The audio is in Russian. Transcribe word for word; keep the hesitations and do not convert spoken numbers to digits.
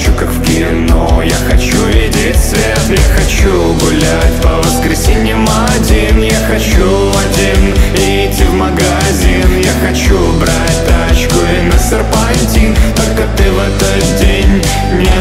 хочу, как в кино. Я хочу видеть свет, я хочу гулять по воскресеньям один. Я хочу один и идти в магазин. Я хочу брать тачку и на серпантин. Только ты в этот день не